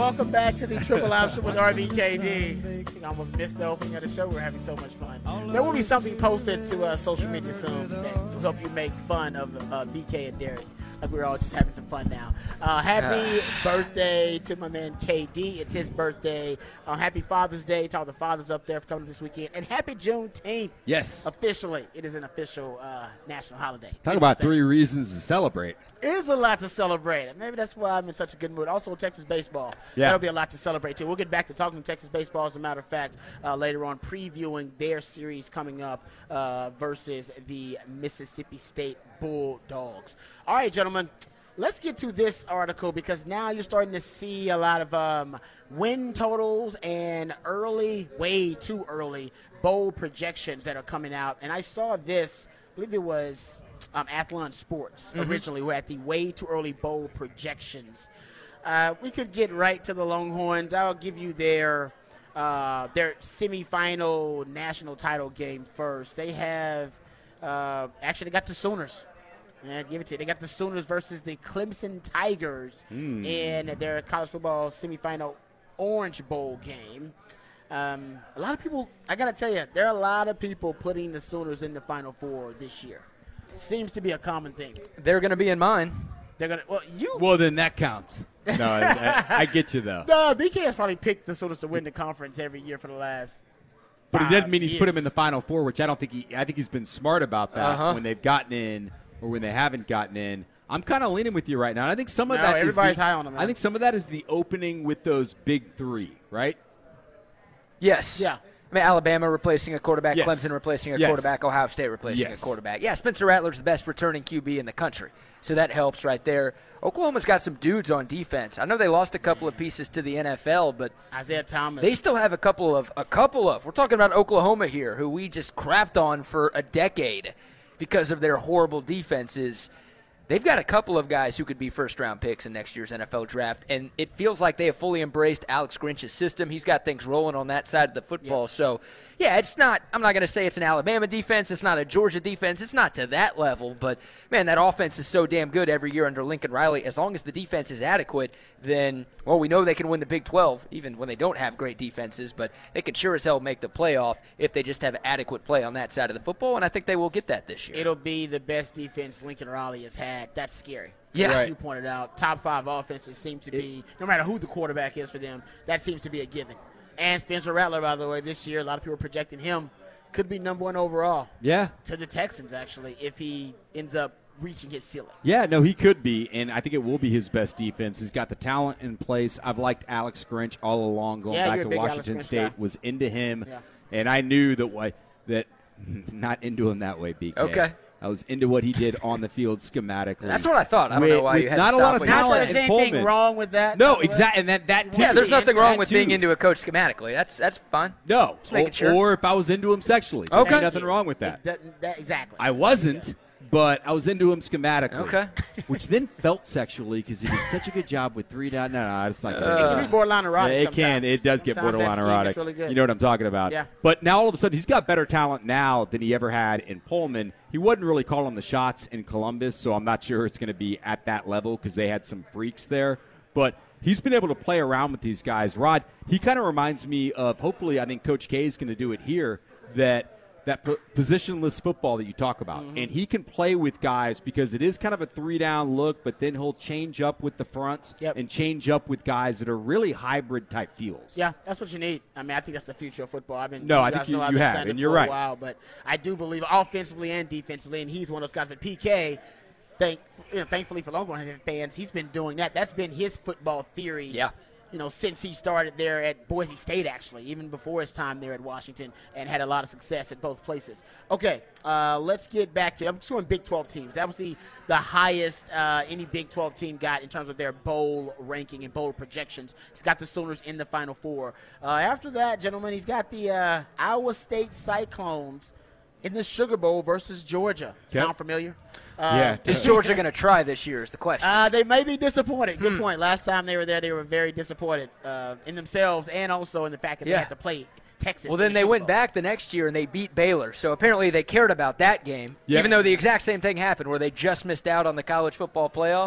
welcome back to the Triple Option with RBKD. I think I almost missed the opening of the show. We're having so much fun. There will be something posted to social media soon that will help you make fun of BK and Derek. Like we're all just having some fun now. Happy birthday to my man KD. It's his birthday. Happy Father's Day to all the fathers up there for coming this weekend. And happy Juneteenth. Yes. Officially. It is an official national holiday. Talk about 3 reasons to celebrate. It is a lot to celebrate. And maybe that's why I'm in such a good mood. Also, Texas baseball. Yeah. That'll be a lot to celebrate, too. We'll get back to talking Texas baseball, as a matter of fact, later on, previewing their series coming up versus the Mississippi State Bulldogs. All right, gentlemen, let's get to this article because now you're starting to see a lot of win totals and way too early, bold projections that are coming out. And I saw this, I believe it was Athlon Sports originally, who had the way too early bold projections. We could get right to the Longhorns. I'll give you their semifinal national title game first. They have actually they got the Sooners. Yeah, give it to you. They got the Sooners versus the Clemson Tigers in their college football semifinal Orange Bowl game. A lot of people, I got to tell you, there are a lot of people putting the Sooners in the Final Four this year. Seems to be a common thing. They're going to be in mine. They're going to, Well, then that counts. No, I get you, though. No, BK has probably picked the Sooners to win the conference every year for the last But it doesn't mean he's years. put him in the Final Four, which I think he's been smart about that when they've gotten in or when they haven't gotten in. I'm kind of leaning with you right now. And I think some of that everybody's high on him. I think some of that is the opening with those big 3, right? Yes. Yeah. I mean, Alabama replacing a quarterback, Yes. Clemson replacing a Yes. quarterback, Ohio State replacing Yes. a quarterback. Yeah, Spencer Rattler's the best returning QB in the country, so that helps right there. Oklahoma's got some dudes on defense. I know they lost a couple of pieces to the NFL, but Isaiah Thomas. they still have a couple of. We're talking about Oklahoma here, who we just crapped on for a decade because of their horrible defenses. They've got a couple of guys who could be first-round picks in next year's NFL draft, and it feels like they have fully embraced Alex Grinch's system. He's got things rolling on that side of the football. Yeah. So, yeah, it's not – I'm not going to say it's an Alabama defense. It's not a Georgia defense. It's not to that level. But, man, that offense is so damn good every year under Lincoln Riley. As long as the defense is adequate, then, well, we know they can win the Big 12, even when they don't have great defenses. But they can sure as hell make the playoff if they just have adequate play on that side of the football, and I think they will get that this year. It'll be the best defense Lincoln Riley has had. That's scary. Yeah. As you pointed out, top 5 offenses seem to be, no matter who the quarterback is for them, that seems to be a given. And Spencer Rattler, by the way, this year, a lot of people are projecting him could be number 1 overall. Yeah. To the Texans, actually, if he ends up reaching his ceiling. Yeah, no, he could be, and I think it will be his best defense. He's got the talent in place. I've liked Alex Grinch all along, going back you're to a big Washington Alex Grinch State, guy. was into him, Yeah. and I knew that not into him that way, BK. Okay. I was into what he did on the field schematically. That's what I thought. I don't know why you had not to a lot stop of when you Not said talent that that. there's in anything Pullman. wrong with that. No, by the way. exactly, and that too. Yeah, there's nothing wrong with too. being into a coach schematically. That's fine. No, Just making sure. or if I was into him sexually. Okay. There's nothing wrong with that. Exactly. I wasn't, but I was into him schematically. Okay. Which then felt sexually because he did such a good job with 3 down. No, it's not good. It can be borderline erotic Yeah, it sometimes. can. It does get Sometimes borderline that scheme erotic. gets really good. You know what I'm talking about. Yeah. But now all of a sudden he's got better talent now than he ever had in Pullman. He wasn't really calling the shots in Columbus, so I'm not sure it's going to be at that level because they had some freaks there. But he's been able to play around with these guys. Rod, he kind of reminds me of, hopefully I think Coach K is going to do it here, that positionless football that you talk about. And he can play with guys because it is kind of a 3-down look, but then he'll change up with the fronts and change up with guys that are really hybrid type feels. Yeah, that's what you need. I mean, I think that's the future of football. I think you guys you know I've been have, saying and it you're for right. a while, but I do believe offensively and defensively, and he's one of those guys. But PK, thankfully for Longhorn fans, he's been doing that. That's been his football theory. Yeah. Since he started there at Boise State, actually, even before his time there at Washington, and had a lot of success at both places. Okay, let's get back to – I'm just doing Big 12 teams. That was the highest any Big 12 team got in terms of their bowl ranking and bowl projections. He's got the Sooners in the Final Four. After that, gentlemen, he's got the Iowa State Cyclones in the Sugar Bowl versus Georgia. Sound familiar? Yeah. Is Georgia going to try this year is the question. They may be disappointed. Good point. Last time they were there, they were very disappointed in themselves and also in the fact that they had to play Texas. Well, then they went back the next year and they beat Baylor. So apparently they cared about that game, even though the exact same thing happened where they just missed out on the college football playoff.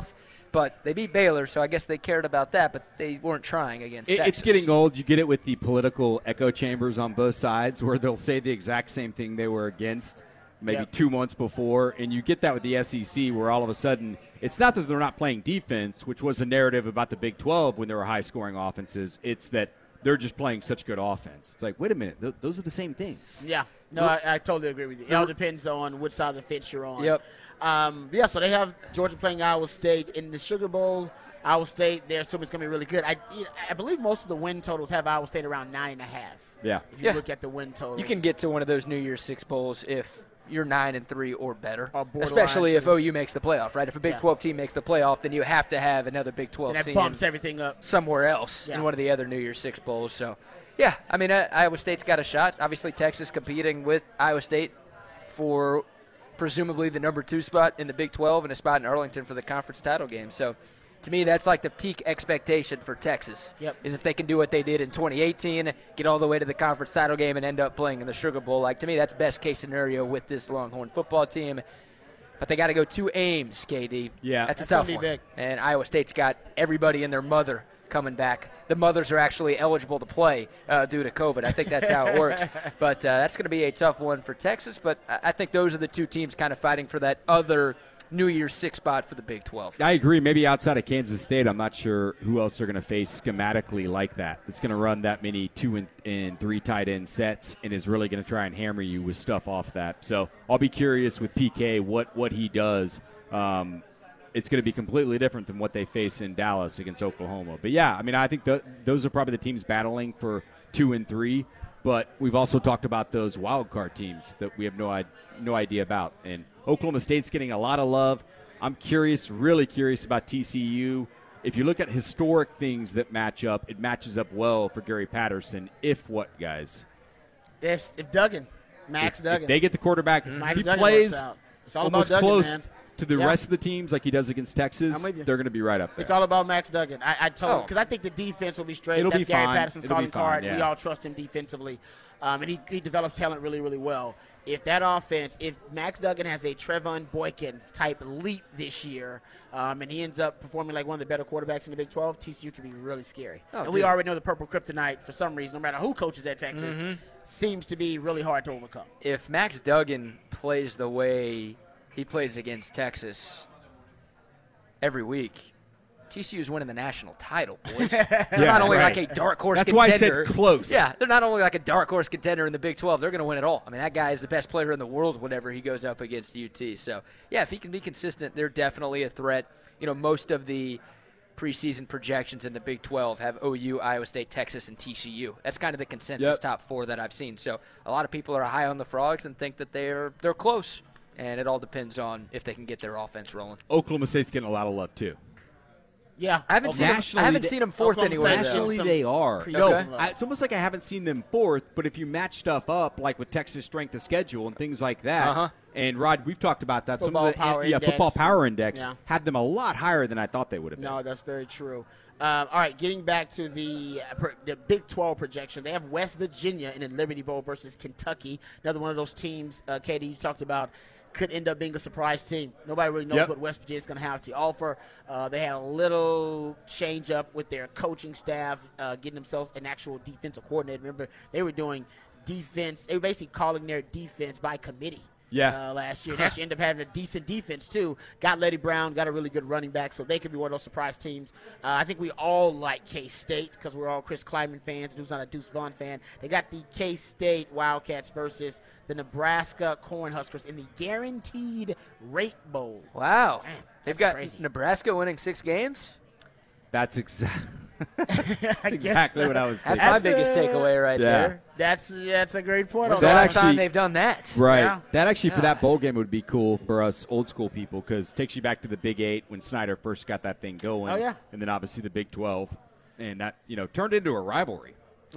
But they beat Baylor, so I guess they cared about that, but they weren't trying against Texas. It's getting old. You get it with the political echo chambers on both sides where they'll say the exact same thing they were against maybe 2 months before, and you get that with the SEC where all of a sudden it's not that they're not playing defense, which was the narrative about the Big 12 when there were high-scoring offenses. It's that they're just playing such good offense. It's like, wait a minute, those are the same things. Yeah. No, I totally agree with you. It all depends on which side of the fence you're on. Yep. So they have Georgia playing Iowa State in the Sugar Bowl. Iowa State, they're assuming it's going to be really good. I believe most of the win totals have Iowa State around 9.5. Yeah. If you look at the win totals. You can get to one of those New Year's Six bowls if you're 9-3 or better, Or borderline especially if too. OU makes the playoff, right? If a Big 12 team makes the playoff, then you have to have another Big 12 and that team bumps everything up. somewhere else in one of the other New Year's Six bowls. So, yeah, I mean, Iowa State's got a shot. Obviously, Texas competing with Iowa State for presumably the number 2 spot in the Big 12 and a spot in Arlington for the conference title game. So, to me, that's like the peak expectation for Texas. Yep. Is if they can do what they did in 2018, get all the way to the conference title game and end up playing in the Sugar Bowl. Like, to me, that's best case scenario with this Longhorn football team. But they got to go 2 Ames, KD. Yeah. That's a That's tough gonna one. be big. And Iowa State's got everybody and their mother coming back. The mothers are actually eligible to play due to COVID. I think that's how it works. But that's going to be a tough one for Texas. But I think those are the 2 teams kind of fighting for that other New Year's Six spot for the Big 12. I agree. Maybe outside of Kansas State, I'm not sure who else they're going to face schematically like that. It's going to run that many 2 and 3 tight end sets and is really going to try and hammer you with stuff off that. So I'll be curious with PK what he does. It's going to be completely different than what they face in Dallas against Oklahoma. But, yeah, I mean, I think those are probably the teams battling for 2 and 3. But we've also talked about those wild card teams that we have no idea about. And Oklahoma State's getting a lot of love. I'm curious, really curious about TCU. If you look at historic things that match up, it matches up well for Gary Patterson. If what, guys? If Duggan, Max Duggan. If they get the quarterback, Max he Duggan plays works out. It's all almost about Duggan, close man. to the rest of the teams like he does against Texas, I'm with you. they're going to be right up there. It's all about Max Duggan. I told because I think the defense will be straight. It'll That's be Gary fine. Patterson's It'll be calling card. fine, yeah. We all trust him defensively, and he develops talent really, really well. If that offense, if Max Duggan has a Trevon Boykin type leap this year, and he ends up performing like one of the better quarterbacks in the Big 12, TCU can be really scary. And we already know the purple kryptonite for some reason, no matter who coaches at Texas, seems to be really hard to overcome. If Max Duggan plays the way he plays against Texas every week, TCU's winning the national title, boys. They're not only like a dark horse That's contender. why I said close. Yeah, they're not only like a dark horse contender in the Big 12, they're going to win it all. I mean, that guy is the best player in the world whenever he goes up against UT. So, yeah, if he can be consistent, they're definitely a threat. You know, most of the preseason projections in the Big 12 have OU, Iowa State, Texas, and TCU. That's kind of the consensus top 4 that I've seen. So, a lot of people are high on the Frogs and think that they're close. And it all depends on if they can get their offense rolling. Oklahoma State's getting a lot of love, too. Yeah, I haven't seen them fourth Oklahoma anywhere. State Though. Nationally, they are. Okay. No, Okay. it's almost like I haven't seen them fourth, but if you match stuff up, like with Texas strength of schedule and things like that, and Rod, we've talked about that. Football some of the Power Index. football power index Yeah. had them a lot higher than I thought they would have been. No, that's very true. All right, getting back to the Big 12 projection, they have West Virginia in the Liberty Bowl versus Kentucky. Another one of those teams, Katie, you talked about, could end up being a surprise team. Nobody really knows what West Virginia is going to have to offer. They had a little change up with their coaching staff, getting themselves an actual defensive coordinator. Remember, they were doing defense. They were basically calling their defense by committee. Last year. They actually ended up having a decent defense, too. Got Letty Brown, got a really good running back, so they could be one of those surprise teams. I think we all like K-State because we're all Chris Kleiman fans. Who's not a Deuce Vaughn fan. They got the K-State Wildcats versus the Nebraska Cornhuskers in the Guaranteed Rate Bowl. Wow. Man, They've that's got crazy. Nebraska winning 6 games? That's exactly what I was That's thinking. my biggest takeaway right there. That's a great point. When's on the that. last time actually- they've done that? Right. Yeah. That actually, for that bowl game, would be cool for us old school people because it takes you back to the Big 8 when Snyder first got that thing going. Oh, yeah. And then obviously the Big 12. And that, turned into a rivalry.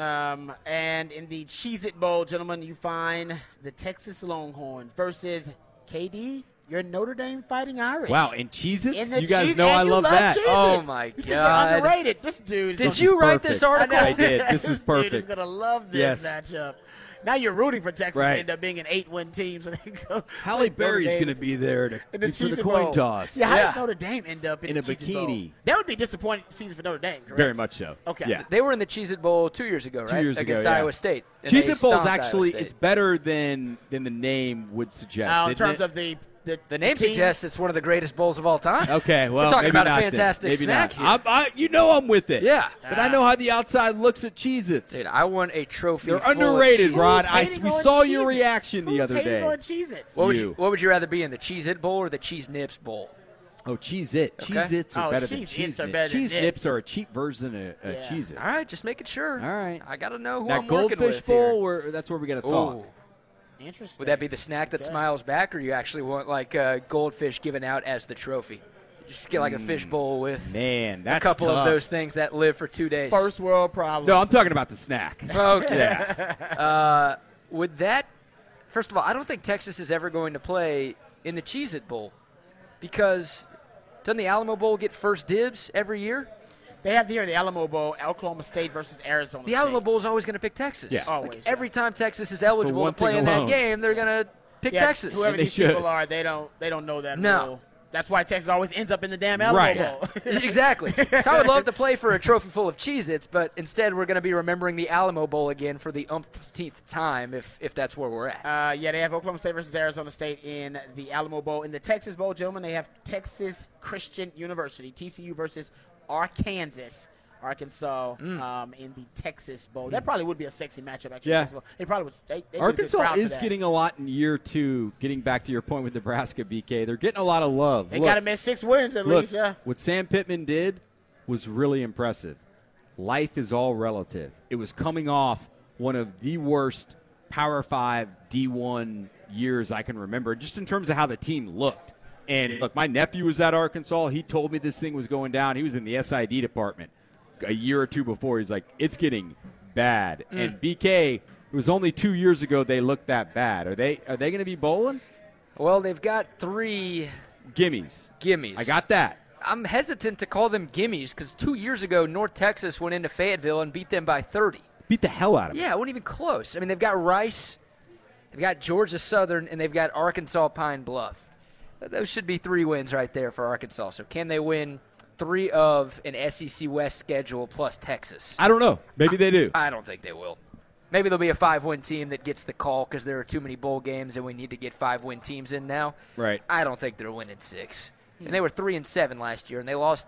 And in the Cheez-It Bowl, gentlemen, you find the Texas Longhorn versus KD. You're Notre Dame Fighting Irish. Wow, and Cheez-Its? And You guys Cheez- know and I you love that. Cheez-Its. Oh, my You're God. underrated. This dude. Did you write this article? I did. This is perfect. Dude is gonna love this matchup. Now you're rooting for Texas Right. to end up being an 8-win team. So they go. Halle Berry's going to be there to in the for the Cheez-It coin Bowl. toss. Yeah, how Yeah. does Notre Dame end up in In the a Cheez-It Bowl? bikini. That would be a disappointing season for Notre Dame, correct? Very much so. Okay. Yeah. They were in the Cheez-It Bowl 2 years ago, right? 2 years ago, Against yeah. Iowa State. And they Cheez-It Bowl is stomped actually Iowa State. it's better than the name would suggest. In isn't terms it? of the The name team? suggests it's one of the greatest bowls of all time. Okay, well, We're talking maybe about a not then. fantastic Maybe snack not. here. You know I'm with it. Yeah. But I know how the outside looks at Cheez-Its. Dude, I want a trophy. They're full of underrated, Cheez-Its. Rod. Who's hating we on saw your Cheez-Its? reaction the Who's other hating day. on Cheez-Its? What would you rather be in, the Cheez-It Bowl or the Cheese Nips Bowl? Oh, Cheez-It. Okay. Cheez-Its are Oh, better than Cheez-Its Cheez are better than Cheez Nips Nips. are a cheap version of Yeah. Cheez-Its. All right, just making sure. All right. I got to know who That I'm working Goldfish with Bowl, here. that's where we got to talk. Ooh. Interesting. Would that be the snack that smiles back, or you actually want like goldfish given out as the trophy? Just get like a fish bowl with Man, a that's couple tough. of those things that live for 2 days. first world problem? No, I'm talking about the snack. Okay. Yeah. Would that, first of all, I don't think Texas is ever going to play in the Cheez-It Bowl because doesn't the Alamo Bowl get first dibs every year? They have here the Alamo Bowl, Oklahoma State versus Arizona The State. Alamo Bowl is always going to pick Texas. Yeah. Always, Like, yeah. every time Texas is eligible one to play thing in that alone. game, they're going to pick Yeah, Texas. Whoever And they these should. people are, they don't know that No. rule. That's why Texas always ends up in the damn Alamo Right. Bowl. Exactly. So I would love to play for a trophy full of Cheez-Its, but instead we're going to be remembering the Alamo Bowl again for the umpteenth time if that's where we're at. Yeah, they have Oklahoma State versus Arizona State in the Alamo Bowl. In the Texas Bowl, gentlemen, they have Texas Christian University, TCU versus Arkansas in the Texas Bowl. That probably would be a sexy matchup, actually. Yeah. Texas Bowl. They probably would. They get a good Arkansas crowd for is that. getting a lot in year 2, getting back to your point with Nebraska, BK. They're getting a lot of love. They got to miss 6 wins at Look, least, yeah. what Sam Pittman did was really impressive. Life is all relative. It was coming off one of the worst Power 5 D1 years I can remember, just in terms of how the team looked. And look, my nephew was at Arkansas. He told me this thing was going down. He was in the SID department a year or two before. He's like, it's getting bad. And BK, it was only 2 years ago they looked that bad. Are they going to be bowling? Well, they've got 3 Gimmies. gimmies. I got that. I'm hesitant to call them gimmies because 2 years ago North Texas went into Fayetteville and beat them by 30. Beat the hell out of them. Yeah, it wasn't even close. I mean, they've got Rice, they've got Georgia Southern, and they've got Arkansas Pine Bluff. Those should be 3 wins right there for Arkansas. So can they win 3 of an SEC West schedule plus Texas? I don't know. Maybe they do. I don't think they will. Maybe there'll be a 5-win team that gets the call because there are too many bowl games and we need to get 5-win teams in now. Right. I don't think they're winning 6. And they were 3-7 last year, and they lost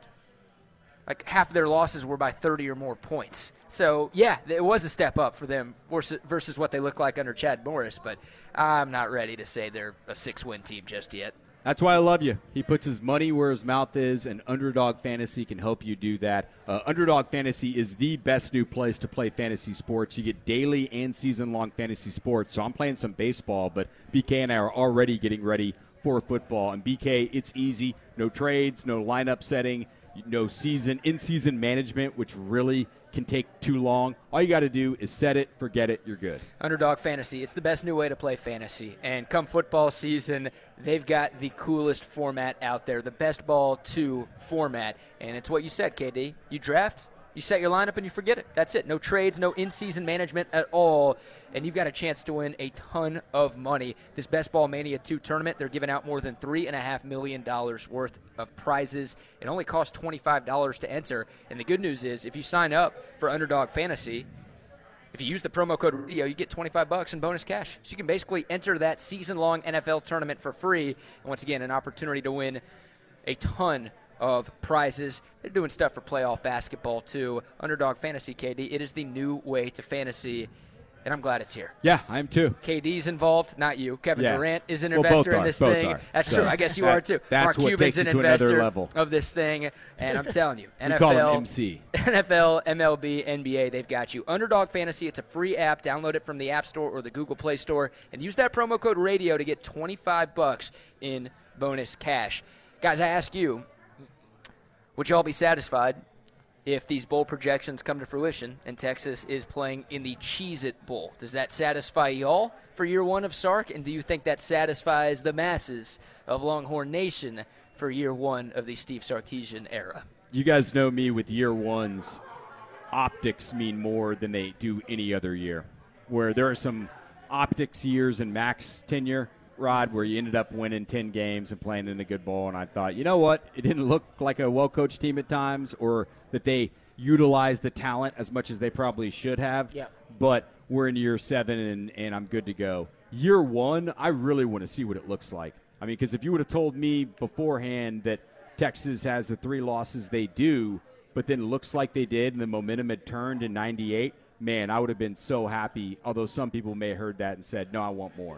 like half of their losses were by 30 or more points. So, yeah, it was a step up for them versus what they look like under Chad Morris, but I'm not ready to say they're a 6-win team just yet. That's why I love you. He puts his money where his mouth is, and Underdog Fantasy can help you do that. Underdog Fantasy is the best new place to play fantasy sports. You get daily and season-long fantasy sports. So I'm playing some baseball, but BK and I are already getting ready for football. And BK, it's easy. No trades, no lineup setting, no in-season management, which really can take too long. All you got to do is set it, forget it, you're good. Underdog Fantasy, it's the best new way to play fantasy. And come football season, they've got the coolest format out there, the best ball 2 format. And it's what you said, KD. You draft, you set your lineup, and you forget it. That's it. No trades, no in-season management at all. And you've got a chance to win a ton of money. This Best Ball Mania 2 tournament, they're giving out more than $3.5 million worth of prizes. It only costs $25 to enter. And the good news is, if you sign up for Underdog Fantasy, if you use the promo code RADIO, you get $25 in bonus cash. So you can basically enter that season-long NFL tournament for free. And once again, an opportunity to win a ton of prizes. They're doing stuff for playoff basketball, too. Underdog Fantasy, KD, it is the new way to fantasy, and I'm glad it's here. Yeah, I am too. KD's involved, not you. Kevin Yeah. Durant is an Well, investor both in are, this both thing. are. That's So true. I guess you are, too. that's Mark what Cuban's takes an it to another investor level. of this thing, and I'm telling you, We call him NFL, MC. NFL, MLB, NBA, they've got you. Underdog Fantasy, it's a free app. Download it from the App Store or the Google Play Store, and use that promo code RADIO to get $25 in bonus cash. Guys, I ask you, would you all be satisfied if these bowl projections come to fruition and Texas is playing in the Cheez-It Bowl. Does that satisfy y'all for year one of Sark? And do you think that satisfies the masses of Longhorn Nation for year one of the Steve Sarkisian era? You guys know me with year ones. Optics mean more than they do any other year. Where there are some optics years in Mac's tenure, Rod, where you ended up winning 10 games and playing in a good bowl, and I thought, you know what? It didn't look like a well-coached team at times, or that they utilized the talent as much as they probably should have. Yep. But we're in year 7, and I'm good to go. Year 1, I really want to see what it looks like. I mean, because if you would have told me beforehand that Texas has the 3 losses they do, but then it looks like they did, and the momentum had turned in 98, man, I would have been so happy, although some people may have heard that and said, no, I want more.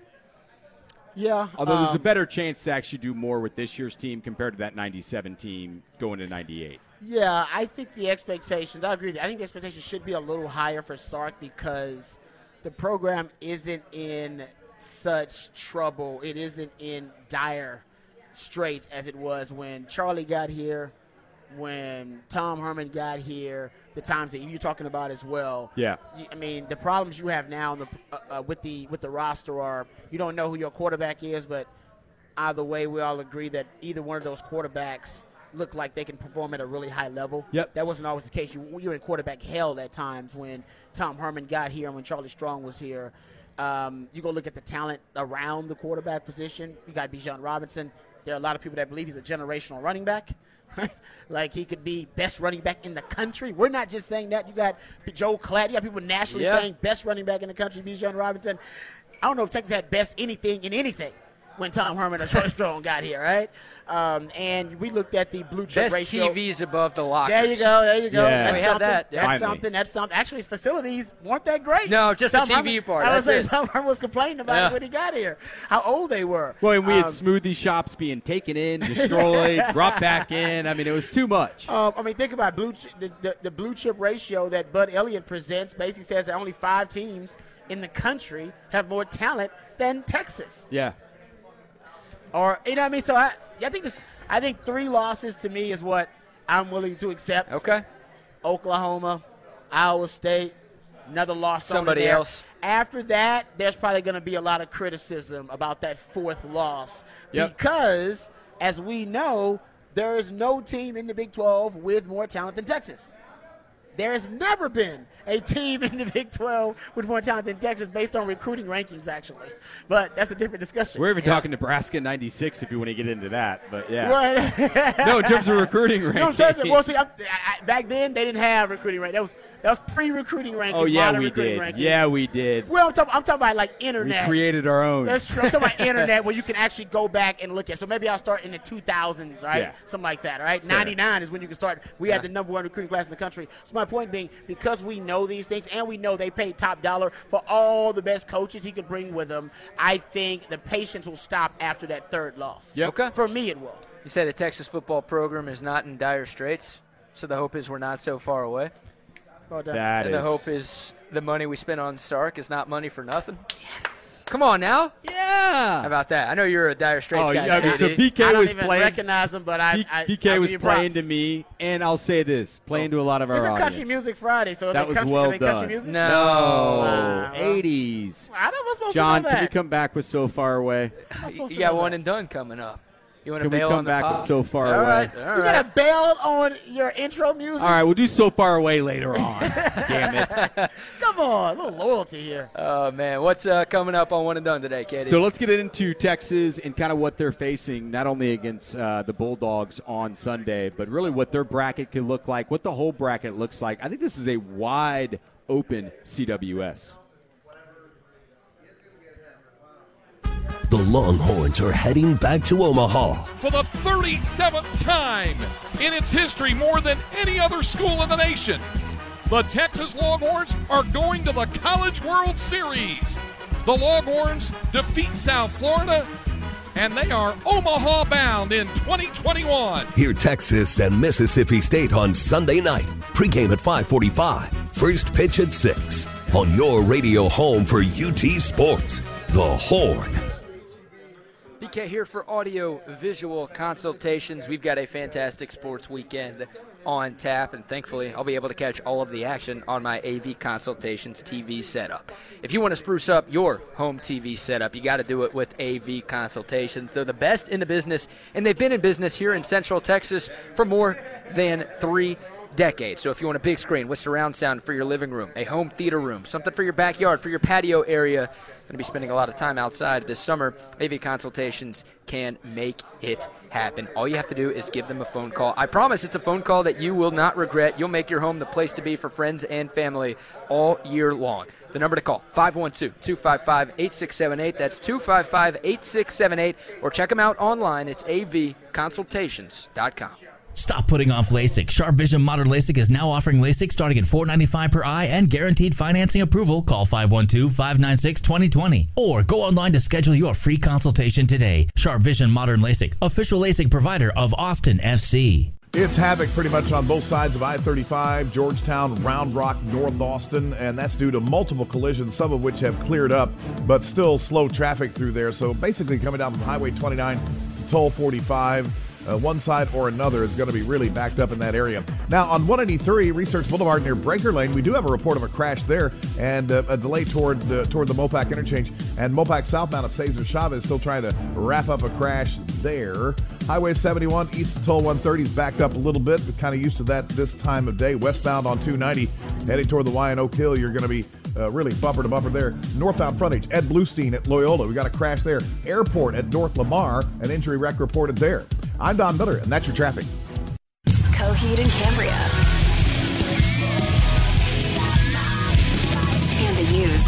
Yeah. Although there's a better chance to actually do more with this year's team compared to that 97 team going to 98. Yeah, I think the expectations, I agree with you. I think the expectations should be a little higher for Sark because the program isn't in such trouble. It isn't in dire straits as it was when Charlie got here, when Tom Herman got here, the times that you're talking about as well. Yeah. I mean, the problems you have now with the roster are you don't know who your quarterback is, but either way, we all agree that either one of those quarterbacks look like they can perform at a really high level. Yep. That wasn't always the case. You were in quarterback hell at times when Tom Herman got here and when Charlie Strong was here. You go look at the talent around the quarterback position. You got Bijan Robinson. There are a lot of people that believe he's a generational running back. Right? Like he could be best running back in the country. We're not just saying that. You got Joe Klatt. You got people nationally saying best running back in the country, Bijan Robinson. I don't know if Texas had best anything in anything when Tom Herman or Charlie Strong got here, right? And we looked at the blue chip Best ratio. TVs above the lockers. There you go. There you go. Yeah. We have that. That's something. Actually, his facilities weren't that great. No, just the Tom TV Herman, part. I was saying That's it. Tom Herman was complaining about it when he got here, how old they were. Well, and we had smoothie shops being taken in, destroyed, brought back in. I mean, it was too much. I mean, think about the blue chip ratio that Bud Elliott presents. Basically says that only 5 teams in the country have more talent than Texas. Yeah. Or you know what I mean? So I think 3 losses to me is what I'm willing to accept. Okay. Oklahoma, Iowa State, another loss. Somebody there. else. After that, there's probably going to be a lot of criticism about that 4th loss because, as we know, there is no team in the Big 12 with more talent than Texas. There has never been a team in the Big 12 with more talent than Texas based on recruiting rankings, actually. But that's a different discussion. We're even talking Nebraska 96 if you want to get into that. But, yeah. Right. No, in terms of recruiting rankings. Well, see, back then they didn't have recruiting rankings. That was pre-recruiting rankings. Oh, yeah, modern we recruiting did. rankings. Yeah, we did. Well, I'm talking about like internet. We created our own. That's true. I'm talking about internet where you can actually go back and look at. So maybe I'll start in the 2000s, right? Yeah. Something like that, right? Fair. 99 is when you can start. We had the number 1 recruiting class in the country. So my point being, because we know these things and we know they paid top dollar for all the best coaches he could bring with him, I think the patience will stop after that 3rd loss. Yep. Okay. For me, it will. You say the Texas football program is not in dire straits, so the hope is we're not so far away. That And is. the hope is the money we spend on Sark is not money for nothing. Yes. Come on now. Yeah. How about that? I know you're a dire straits Oh, guy. yeah. So KD. PK I don't was even playing. recognize him, but PK was give you playing props. to me, and I'll say this, playing to a lot of our It's a audience. Country Music Friday, so That was country, well are they country done. music? No. Wow. 80s. I don't know supposed John, to know could that. you come back with So Far Away? You got one and done coming up. You want to Can we bail come on the back pop? with So Far All Away? right. All You right. gotta bail on your intro music. All right, we'll do So Far Away later on. Damn it. Come on, a little loyalty here. Oh, man. What's coming up on one and done today, Katie? So let's get into Texas and kind of what they're facing, not only against the Bulldogs on Sunday, but really what their bracket could look like, what the whole bracket looks like. I think this is a wide open CWS. The Longhorns are heading back to Omaha. For the 37th time in its history, more than any other school in the nation, the Texas Longhorns are going to the College World Series. The Longhorns defeat South Florida, and they are Omaha bound in 2021. Hear Texas and Mississippi State on Sunday night. Pregame at 5:45. First pitch at 6. On your radio home for UT Sports, The Horn. BK here for audio visual consultations. We've got a fantastic sports weekend on tap, and thankfully I'll be able to catch all of the action on my AV Consultations TV setup. If you want to spruce up your home TV setup, you got to do it with AV Consultations. They're the best in the business, and they've been in business here in Central Texas for more than 3 decades. So if you want a big screen with surround sound for your living room, a home theater room, something for your backyard, for your patio area, going to be spending a lot of time outside this summer, AV Consultations can make it happen. All you have to do is give them a phone call. I promise it's a phone call that you will not regret. You'll make your home the place to be for friends and family all year long. The number to call, 512-255-8678. That's 255-8678. Or check them out online. It's avconsultations.com. Stop putting off LASIK. Sharp Vision Modern LASIK is now offering LASIK starting at $495 per eye and guaranteed financing approval. Call 512-596-2020 or go online to schedule your free consultation today. Sharp Vision Modern LASIK, official LASIK provider of Austin FC. It's havoc pretty much on both sides of I-35, Georgetown, Round Rock, North Austin, and that's due to multiple collisions, some of which have cleared up, but still slow traffic through there. So basically coming down from Highway 29 to Toll 45, one side or another is going to be really backed up in that area. Now, on 183 Research Boulevard near Breaker Lane, we do have a report of a crash there and a delay toward the Mopac interchange. And Mopac southbound at Cesar Chavez still trying to wrap up a crash there. Highway 71 east of Toll 130 is backed up a little bit. We're kind of used to that this time of day. Westbound on 290 heading toward the Y and Oak Hill, you're going to be really bumper to bumper there. Northbound frontage, Ed Bluestein at Loyola. We got a crash there. Airport at North Lamar, an injury wreck reported there. I'm Don Miller, and that's your traffic. Coheed and Cambria. And the Used.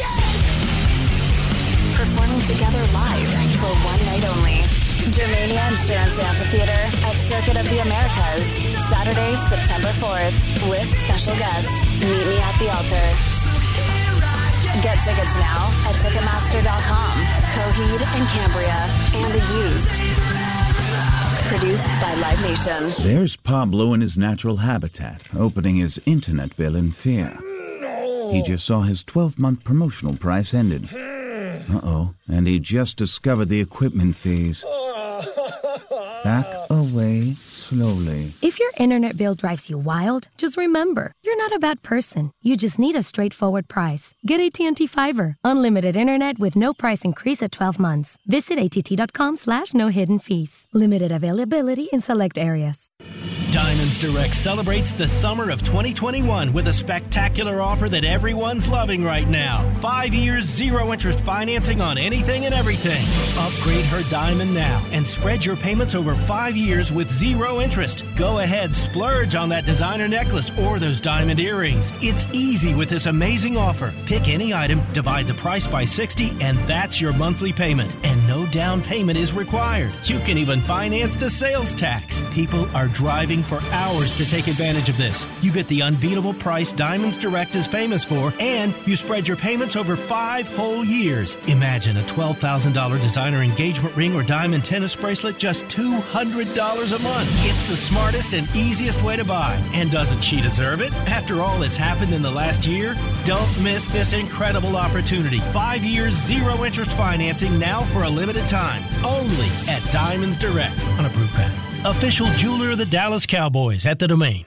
Performing together live for one night only. Germania Insurance Amphitheater at Circuit of the Americas. Saturday, September 4th, with special guest. Meet me at the altar. Get tickets now at Ticketmaster.com. Coheed and Cambria and the Used. Produced by Live Nation. There's Pablo in his natural habitat, opening his internet bill in fear. No. He just saw his 12-month promotional price ended. Uh-oh, and he just discovered the equipment fees. Back away slowly. If your internet bill drives you wild, just remember, you're not a bad person. You just need a straightforward price. Get AT&T Fiber. Unlimited internet with no price increase at 12 months. Visit att.com/no hidden fees. Limited availability in select areas. Diamonds Direct celebrates the summer of 2021 with a spectacular offer that everyone's loving right now. 5 years, 0 interest financing on anything and everything. Upgrade her diamond now and spread your payments over 5 years with 0 interest. Go ahead, splurge on that designer necklace or those diamond earrings. It's easy with this amazing offer. Pick any item, divide the price by 60, and that's your monthly payment. And no down payment is required. You can even finance the sales tax. People are driving for hours to take advantage of this. You get the unbeatable price Diamonds Direct is famous for, and you spread your payments over 5 whole years. Imagine a $12,000 designer engagement ring or diamond tennis bracelet, just $200 a month. It's the smartest and easiest way to buy. And doesn't she deserve it? After all that's happened in the last year, don't miss this incredible opportunity. 5 years, 0 interest financing now for a limited time. Only at Diamonds Direct on approved pay. Official jeweler of the Dallas Cowboys at the Domain.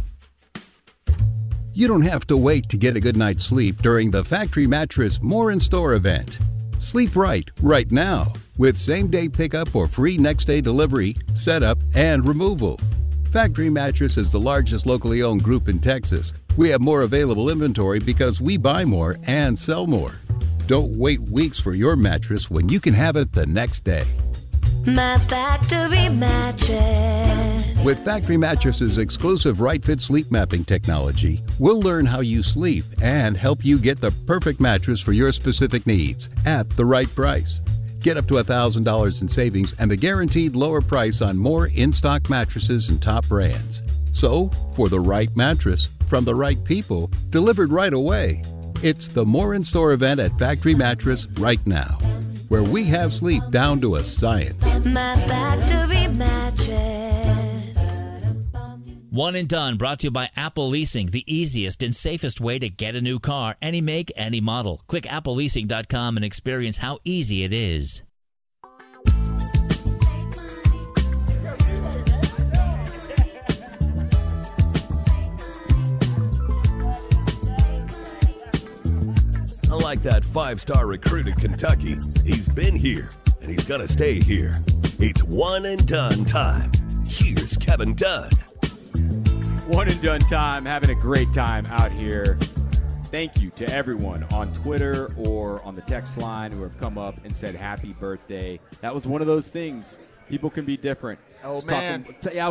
You don't have to wait to get a good night's sleep during the Factory Mattress More in Store event. Sleep right now with same-day pickup or free next-day delivery, setup, and removal. Factory Mattress is the largest locally owned group in Texas. We have more available inventory because we buy more and sell more. Don't wait weeks for your mattress when you can have it the next day. My Factory Mattress. With Factory Mattress's exclusive Right Fit sleep mapping technology, we'll learn how you sleep and help you get the perfect mattress for your specific needs at the right price. Get up to $1,000 in savings and the guaranteed lower price on more in-stock mattresses and top brands. So, for the right mattress, from the right people, delivered right away. It's the More in Store event at Factory Mattress right now, where we have sleep down to a science. My Factory Mattress. One and Done, brought to you by Apple Leasing, the easiest and safest way to get a new car, any make, any model. Click appleleasing.com and experience how easy it is. Like that 5-star recruit at Kentucky, he's been here, and he's going to stay here. It's one and done time. Here's Kevin Dunn. One and done time. Having a great time out here. Thank you to everyone on Twitter or on the text line who have come up and said happy birthday. That was one of those things. People can be different. Oh, man.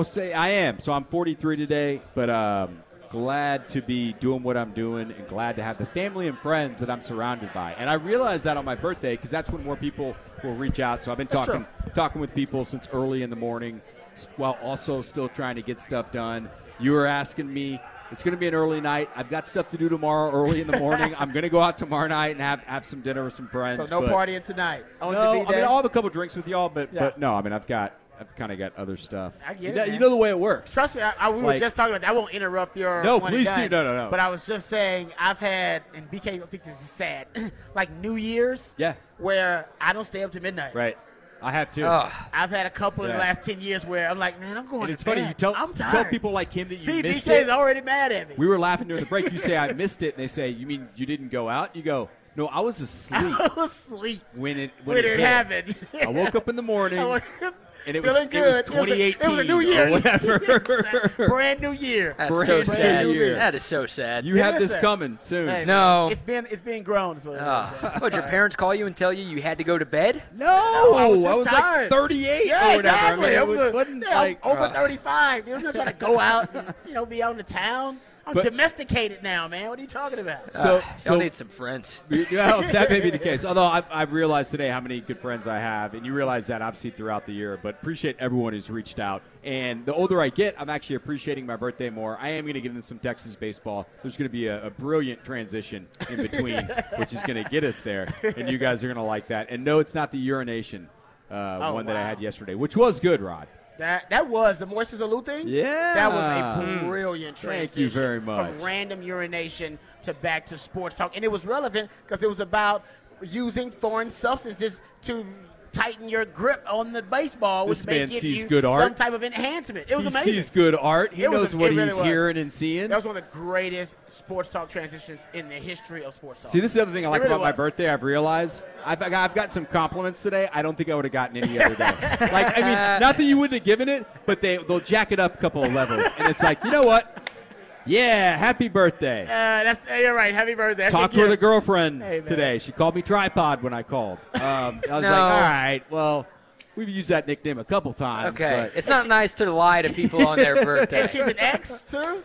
I am. So I'm 43 today, but glad to be doing what I'm doing and glad to have the family and friends that I'm surrounded by. And I realized that on my birthday because that's when more people will reach out. So I've been talking with people since early in the morning while also still trying to get stuff done. You were asking me. It's going to be an early night. I've got stuff to do tomorrow early in the morning. I'm going to go out tomorrow night and have some dinner with some friends. So no partying tonight. No, I'll have a couple drinks with y'all, but no, I mean, I've kind of got other stuff. I get it, you know the way it works. Trust me, we were just talking about that. I won't interrupt your No, one please and do. done, No. But I was just saying I've had, and BK don't think this is sad, like New Year's where I don't stay up to midnight. Right. I have too. I've had a couple in the last 10 years where I'm like, man, I'm going to bed. It's funny. I'm tired. Tell people like him that you missed BK's already mad at me. We were laughing during the break. You say, I missed it. And they say, you mean you didn't go out? You go, no, I was asleep. I was asleep when it happened. I woke up in the morning. And it was 2018 it was a new year. Or whatever. Brand new year. That's so sad. That is so sad. You have this coming soon. Hey, no. It's being grown. Is what What, your parents call you and tell you had to go to bed? No. I was tired. like 38 yeah, or whatever. Exactly. I mean, it wasn't like over 35. You're not trying to go out and be out in the town. I'm domesticated now, man. What are you talking about? So need some friends. Well, that may be the case. Although I've realized today how many good friends I have, and you realize that obviously throughout the year. But appreciate everyone who's reached out. And the older I get, I'm actually appreciating my birthday more. I am going to get into some Texas baseball. There's going to be a brilliant transition in between, which is going to get us there. And you guys are going to like that. And no, it's not the urination one that I had yesterday, which was good, Rod. That was the Moises Alou thing? Yeah. That was a brilliant transition. Thank you very much. From random urination to back to sports talk. And it was relevant because it was about using foreign substances to tighten your grip on the baseball, which makes you some type of enhancement. It was amazing. He sees good art. He knows what he's hearing and seeing. That was one of the greatest sports talk transitions in the history of sports talk. See, this is the other thing I like about my birthday. I've realized I've got some compliments today. I don't think I would have gotten any other day. Like, I mean, not that you wouldn't have given it, but they'll jack it up a couple of levels, and it's like, you know what? Yeah, happy birthday. You're right. Happy birthday. Talked with a girlfriend today. She called me tripod when I called. I was like, all right, well, we've used that nickname a couple times. Okay. But it's not nice to lie to people on their birthday. And she's an ex, too?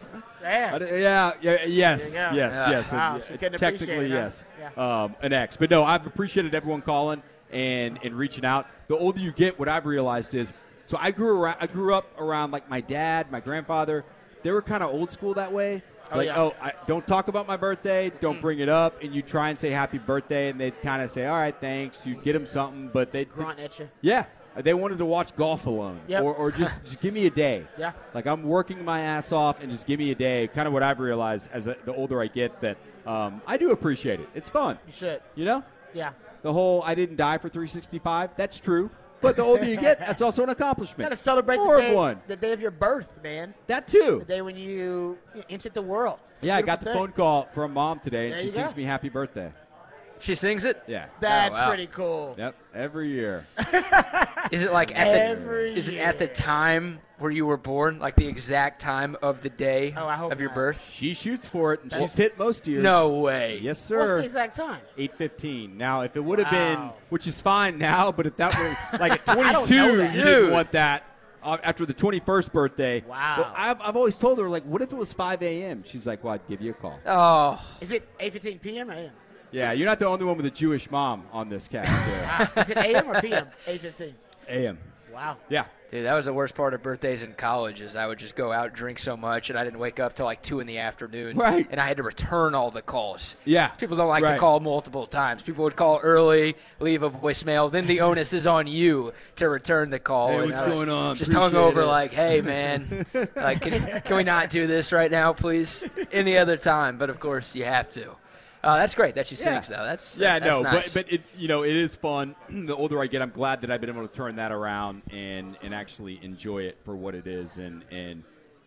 Yes. Wow, technically, yes. Yeah. An ex. But no, I've appreciated everyone calling and reaching out. The older you get, what I've realized is, so I grew up around, like, my dad, my grandfather. They were kind of old school that way. Don't talk about my birthday. Don't bring it up. And you try and say happy birthday, and they'd kind of say, all right, thanks. You get them something, but they'd grunt at you. Yeah. They wanted to watch golf alone, or just give me a day. Yeah. Like, I'm working my ass off, and just give me a day. Kind of what I've realized as the older I get, that I do appreciate it. It's fun. You should. You know? Yeah. The whole I didn't die for 365, that's true. But the older you get, that's also an accomplishment. You got to celebrate the day of your birth, man. That too. The day when you entered the world. Yeah, I got the phone call from Mom today, and she sings me happy birthday. She sings it? Yeah. That's pretty cool. Yep, every year. Is it like is it at the time where you were born, like the exact time of the day of your birth? She shoots for it, and she's hit most years. No way. Yes, sir. What's the exact time? 8:15. Now, if it would have been, which is fine now, but if that was like at 22, you didn't want that. After the 21st birthday. Wow. Well, I've always told her, like, what if it was 5 a.m.? She's like, well, I'd give you a call. Oh. Is it 8:15 p.m. or a.m.? Yeah, you're not the only one with a Jewish mom on this cast. Is it a.m. or p.m.? 8:15. A.m. Wow. Yeah. Dude, that was the worst part of birthdays in college is I would just go out, drink so much, and I didn't wake up till like 2 in the afternoon. Right. And I had to return all the calls. Yeah. People don't like to call multiple times. People would call early, leave a voicemail. Then the onus is on you to return the call. Hey, and what's going on? Just hungover like, hey, man, like, can we not do this right now, please? Any other time. But, of course, you have to. That's great that she sings, though. That's nice. but it it is fun. The older I get, I'm glad that I've been able to turn that around and actually enjoy it for what it is and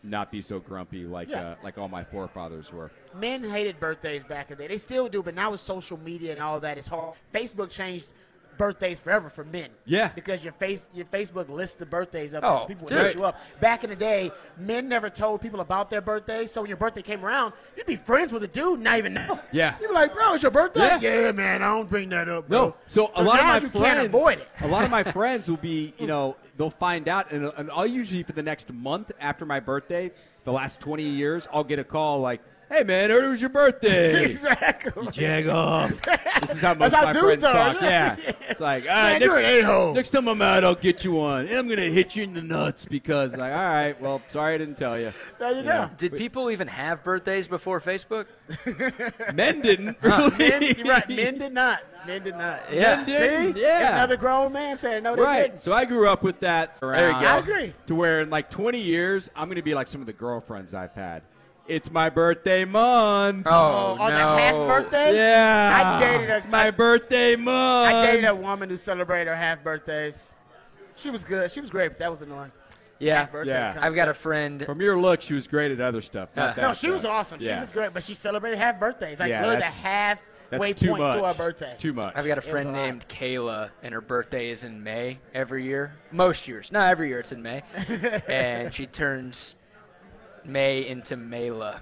not be so grumpy like all my forefathers were. Men hated birthdays back in the day. They still do, but now with social media and all that, it's hard. Facebook changed birthdays forever for men. Yeah. Because your Facebook lists the birthdays up. Oh, people would hit you up. Back in the day, men never told people about their birthdays, so when your birthday came around, you'd be friends with a dude and not even know. Yeah. You'd be like, bro, it's your birthday? Yeah. Yeah, man, I don't bring that up, bro. No. So a lot now of my you friends can't avoid it. A lot of my friends will be, they'll find out, and I'll usually for the next month after my birthday, the last 20 years, I'll get a call like, hey, man, it was your birthday. Exactly. You jag off. This is how most That's of how my dudes friends are. talk. Yeah. It's like, all right, Man, you're an a-hole. next time I'm out, I'll get you one. And I'm going to hit you in the nuts because, all right, well, sorry I didn't tell you. There you go. Did people even have birthdays before Facebook? Men didn't. You're right. Men did not. Yeah. Men didn't. See? Yeah. Another grown man saying no, they Right. didn't. So I grew up with that. There you go. I agree. To where in like 20 years, I'm going to be like some of the girlfriends I've had. It's my birthday month. On the half birthday? Yeah. It's my birthday month. I dated a woman who celebrated her half birthdays. She was good. She was great, but that was annoying. Yeah. Half birthday Yeah. concept. I've got a friend. From your look, she was great at other stuff. Not that No, she was stuff. awesome. Yeah. She's great, but she celebrated half birthdays. Like Yeah, literally the that's halfway too point much. to her birthday. Too much. I've got a was friend a lot. named Kayla, and her birthday is in May every year. Most years. Not every year it's in May. And she turns May into Mayla.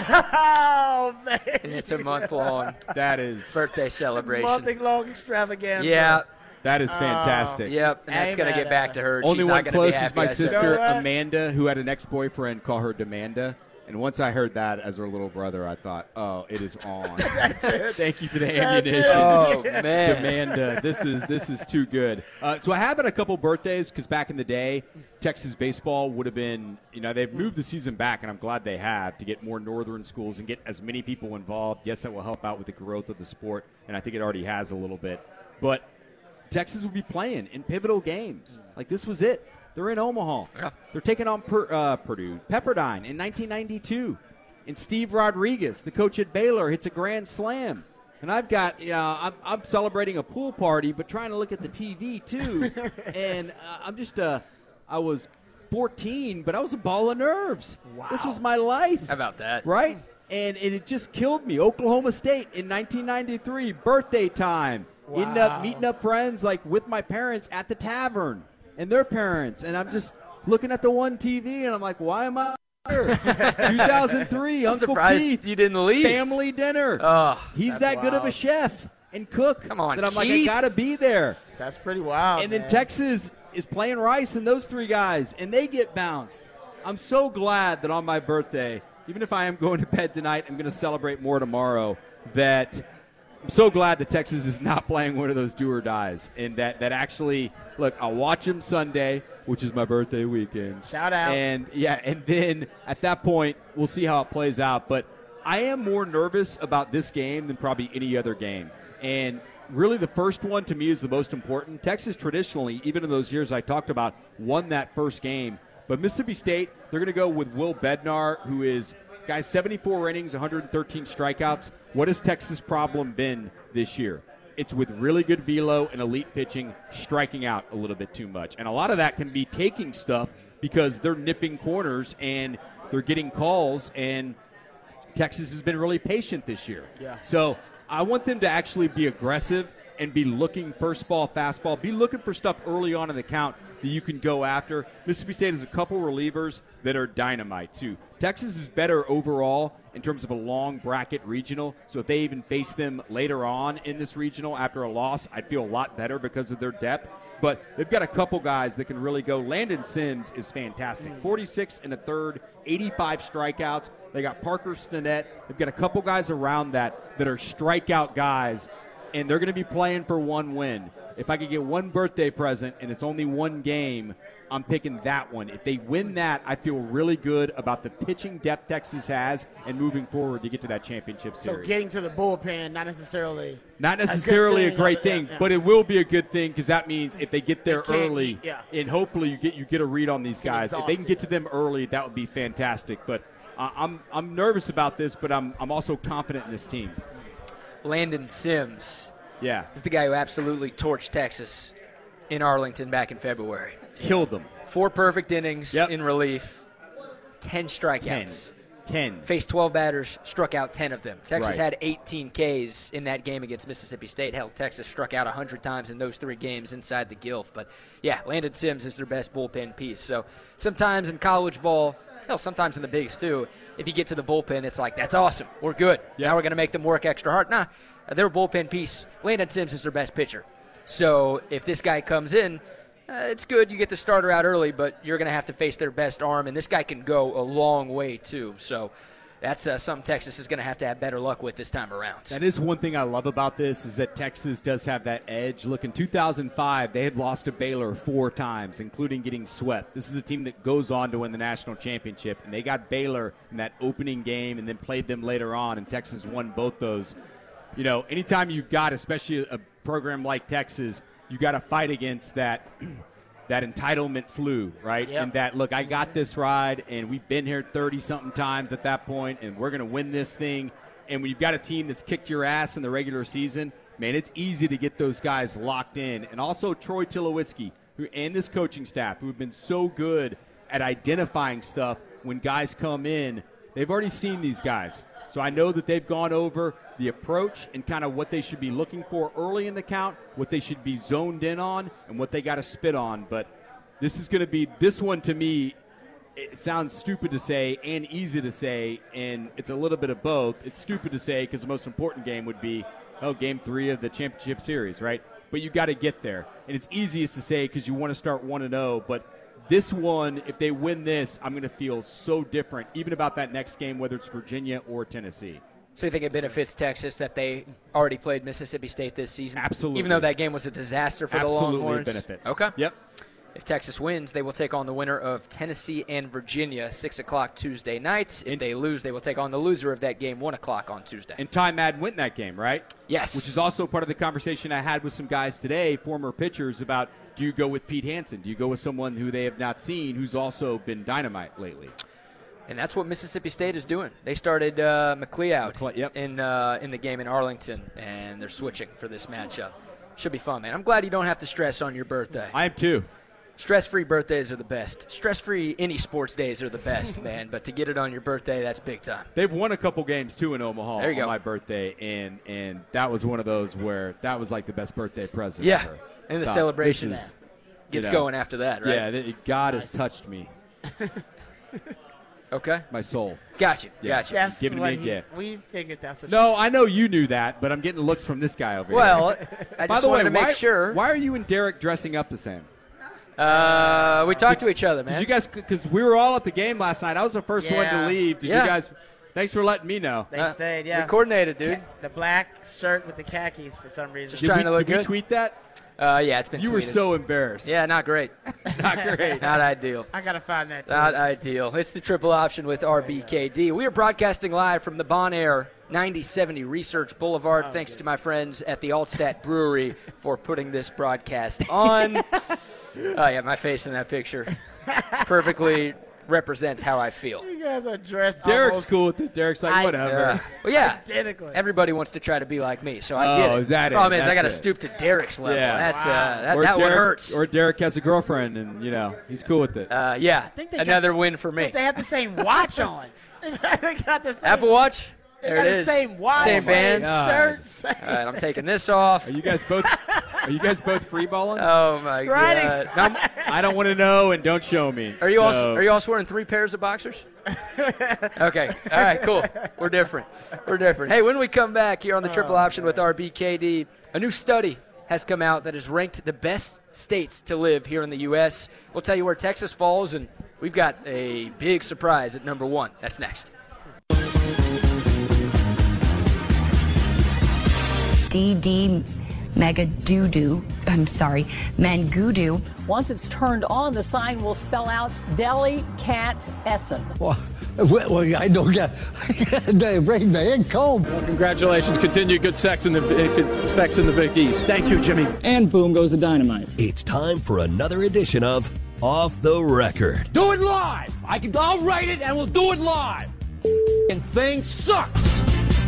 Oh, man. And it's a month-long That is birthday celebration. Month-long extravaganza. Yeah. that is fantastic. Yep. And that's Ain't going to mad get at back her. to her. Only She's one not going to be close is happy my I said sister You know what? Amanda, who had an ex-boyfriend call her Demanda. And once I heard that as her little brother, I thought, oh, it is on. Thank you for the ammunition. Oh, man. Amanda, this is too good. So I have had a couple birthdays because back in the day, Texas baseball would have been, they've moved the season back, and I'm glad they have, to get more northern schools and get as many people involved. Yes, that will help out with the growth of the sport, and I think it already has a little bit. But Texas will be playing in pivotal games. Like, this was it. They're in Omaha. Yeah. They're taking on Purdue. Pepperdine in 1992. And Steve Rodriguez, the coach at Baylor, hits a grand slam. And I've got, I'm celebrating a pool party, but trying to look at the TV, too. And I was 14, but I was a ball of nerves. Wow. This was my life. How about that? Right? And it just killed me. Oklahoma State in 1993, birthday time. Wow. Ended up meeting up friends, like, with my parents at the tavern. And their parents, and I'm just looking at the one TV, and I'm like, why am I here? 2003, I'm Uncle surprised Keith, you didn't leave. family dinner. Oh, He's that's that good of a wild. chef and cook. Come on, that I'm like, I Keith. got to be there. That's pretty wild. And then man. Texas is playing Rice and those three guys, and they get bounced. I'm so glad that on my birthday, even if I am going to bed tonight, I'm going to celebrate more tomorrow, that I'm so glad that Texas is not playing one of those do or dies, and that actually, look, I'll watch them Sunday, which is my birthday weekend. Shout out. And then at that point, we'll see how it plays out. But I am more nervous about this game than probably any other game. And really the first one to me is the most important. Texas traditionally, even in those years I talked about, won that first game. But Mississippi State, they're going to go with Will Bednar, who is, guys, 74 innings, 113 strikeouts. What has Texas' problem been this year? It's with really good velo and elite pitching, striking out a little bit too much. And a lot of that can be taking stuff because they're nipping corners and they're getting calls, and Texas has been really patient this year. Yeah. So I want them to actually be aggressive and be looking first ball, fastball, be looking for stuff early on in the count that you can go after. Mississippi State has a couple relievers that are dynamite, too. Texas is better overall in terms of a long bracket regional, so if they even face them later on in this regional after a loss, I'd feel a lot better because of their depth. But they've got a couple guys that can really go. Landon Sims is fantastic. 46 and a third, 85 strikeouts. They got Parker Stinnett. They've got a couple guys around that are strikeout guys, and they're going to be playing for one win. If I could get one birthday present and it's only one game, I'm picking that one. If they win that, I feel really good about the pitching depth Texas has and moving forward to get to that championship So series. getting to the bullpen, not necessarily a great thing, yeah. but it will be a good thing because that means if they get there They can't early, eat, yeah. and hopefully you get a read on these guys. If they can get to them early, that would be fantastic. But I'm nervous about this, but I'm also confident in this team. Landon Sims Yeah, is the guy who absolutely torched Texas in Arlington back in February. killed them. 4 perfect innings Yep. in relief. 10 strikeouts. 10. Faced 12 batters, struck out 10 of them. Texas Right. had 18 Ks in that game against Mississippi State. Hell, Texas struck out 100 times in those 3 games inside the Gilf. But, yeah, Landon Sims is their best bullpen piece. So sometimes in college ball, hell, sometimes in the bigs too, if you get to the bullpen, it's like, that's awesome. We're good. Yeah. Now we're going to make them work extra hard. Nah, their bullpen piece, Landon Sims is their best pitcher. So if this guy comes in, it's good. You get the starter out early, but you're going to have to face their best arm, and this guy can go a long way too. So that's something Texas is going to have better luck with this time around. That is one thing I love about this is that Texas does have that edge. Look, in 2005, they had lost to Baylor 4 times, including getting swept. This is a team that goes on to win the national championship, and they got Baylor in that opening game and then played them later on, and Texas won both those. You know, anytime you've got, especially a program like Texas, you got to fight against that that entitlement flu, right? Yep. And that, look, I got this ride, and we've been here 30-something times at that point, and we're going to win this thing. And when you've got a team that's kicked your ass in the regular season, man, it's easy to get those guys locked in. And also Troy Tulowitzki and this coaching staff who have been so good at identifying stuff when guys come in. They've already seen these guys. So I know that they've gone over the approach and kind of what they should be looking for early in the count, what they should be zoned in on, and what they got to spit on. But this is going to be – this one to me, it sounds stupid to say and easy to say, and it's a little bit of both. It's stupid to say because the most important game would be, Game 3 of the championship series, right? But you got to get there. And it's easiest to say because you want to start 1-0, but – this one, if they win this, I'm going to feel so different, even about that next game, whether it's Virginia or Tennessee. So you think it benefits Texas that they already played Mississippi State this season? Absolutely. Even though that game was a disaster for the Longhorns? Absolutely benefits. Okay. Yep. If Texas wins, they will take on the winner of Tennessee and Virginia, 6 o'clock Tuesday night. If they lose, they will take on the loser of that game, 1 o'clock on Tuesday. And Ty Madden went in that game, right? Yes. Which is also part of the conversation I had with some guys today, former pitchers, about do you go with Pete Hansen? Do you go with someone who they have not seen who's also been dynamite lately? And that's what Mississippi State is doing. They started McLeod yep. in the game in Arlington, and they're switching for this matchup. Should be fun, man. I'm glad you don't have to stress on your birthday. I am too. Stress-free birthdays are the best. Stress-free any sports days are the best, man. But to get it on your birthday, that's big time. They've won a couple games, too, in Omaha there you on go. my birthday, and that was one of those where that was like the best birthday present yeah. ever. And the celebration is, gets going after that, right? Yeah, God has touched me. Okay. My soul. Got you. Yeah. Got you. That's Giving what me a gift. We figured that's what. No, I know you knew that, but I'm getting looks from this guy over well, here. I By just the wanted way, to make sure. Why are you and Derek dressing up the same? We talked to each other, man. Did you guys, because we were all at the game last night. I was the first one to leave. Did you guys? Thanks for letting me know. They stayed, yeah. We coordinated, dude. The black shirt with the khakis for some reason. Just trying to look good. Did we tweet that? Yeah, it's been tweeted. You were so embarrassed. Yeah, not great. Not great. Not ideal. I got to find that. Not ideal. It's the triple option with RBKD. We are broadcasting live from the Bon Air 9070 Research Boulevard. Thanks to my friends at the Altstat Brewery for putting this broadcast on. Oh, yeah, my face in that picture perfectly represents how I feel. You guys are dressed. Derek's cool with it. Derek's like, whatever. Well, yeah. Identically. Everybody wants to try to be like me, so I get it. Is that it? Problem is, I got to That's it. stoop to Derek's level. Yeah. That's Or that one Derek- hurts. Or Derek has a girlfriend, and, he's cool with it. Yeah, another win for me. They have the same watch on. They got the same Apple Watch? They There got it the is. same watch, Same band. shirt. All right, I'm taking this off. Are you guys both free balling? Oh my god! Now, I don't want to know, and don't show me. are you all wearing 3 pairs of boxers? Okay. All right. Cool. We're different. Hey, when we come back here on the Triple Option with RBKD, a new study has come out that has ranked the best states to live here in the U.S. We'll tell you where Texas falls, and we've got a big surprise at number 1. That's next. DD Mangudu. Once it's turned on, the sign will spell out Deli Cat Essen. Well, I don't get break my income. Well, congratulations. Continue good sex in the Big East. Thank you, Jimmy. And boom goes the dynamite. It's time for another edition of Off the Record. Do it live. I'll write it and we'll do it live. And thing sucks.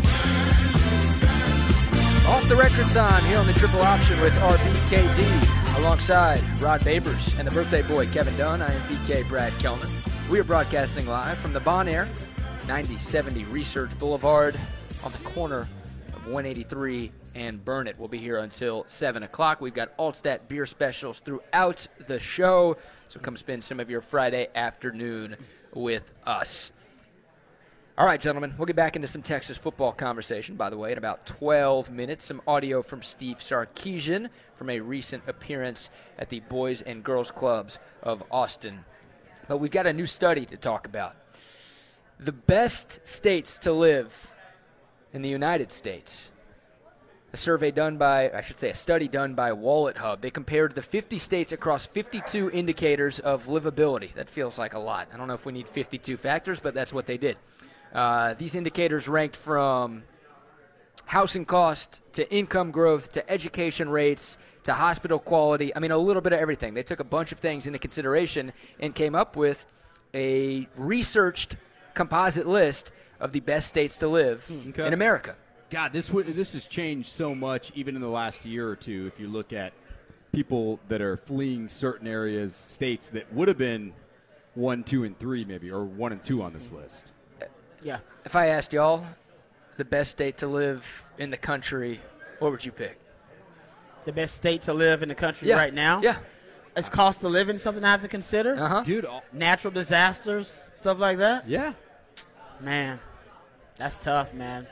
Off the record time here on the Triple Option with RBKD alongside Rod Babers and the birthday boy Kevin Dunn. I am BK Brad Kellner. We are broadcasting live from the Bon Air, 9070 Research Boulevard on the corner of 183 and Burnett. We'll be here until 7 o'clock. We've got Altstat beer specials throughout the show, so come spend some of your Friday afternoon with us. All right, gentlemen, we'll get back into some Texas football conversation, by the way, in about 12 minutes. Some audio from Steve Sarkisian from a recent appearance at the Boys and Girls Clubs of Austin. But we've got a new study to talk about. The best states to live in the United States. A study done by Wallet Hub. They compared the 50 states across 52 indicators of livability. That feels like a lot. I don't know if we need 52 factors, but that's what they did. These indicators ranked from housing cost to income growth to education rates to hospital quality. I mean, a little bit of everything. They took a bunch of things into consideration and came up with a researched composite list of the best states to live in America. God, this has changed so much even in the last year or two. If you look at people that are fleeing certain areas, states that would have been 1, 2, and 3 maybe, or 1 and 2 on this list. Yeah. If I asked y'all the best state to live in the country, what would you pick? The best state to live in the country right now? Yeah. Is cost of living something I have to consider? Uh-huh. Dude. Natural disasters, stuff like that? Yeah. Man, that's tough, man.